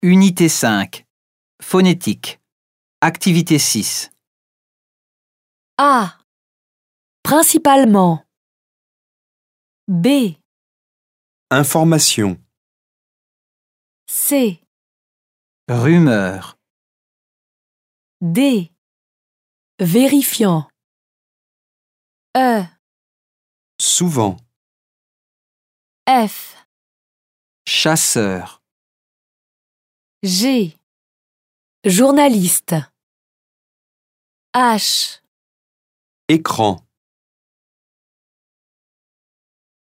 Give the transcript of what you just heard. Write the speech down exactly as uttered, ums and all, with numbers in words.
Unité cinq. Phonétique. Activité six. A. Principalement. B. Information. C. Rumeur. D. Vérifiant. E. Souvent. F. Chasseur. G. Journaliste. H. Écran.